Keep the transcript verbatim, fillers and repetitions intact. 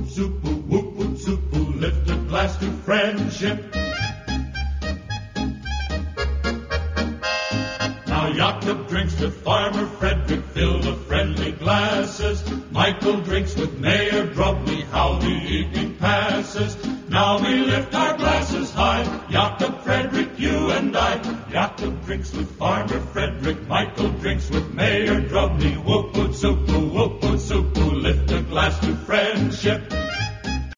Zupu, whoop, whoop, Zupu, lift a glass to friendship. Now Jakob drinks with Farmer Frederick, fill the friendly glasses. Michael drinks with Mayor Drobny, how the evening passes. Now we lift our glasses high, Jakob, Frederick, you and I. Jakob drinks with Farmer Frederick, Michael drinks with Mayor Drobny. Whoop, whoop, Zupu, whoop, whoop, Zupu, lift a glass to friendship.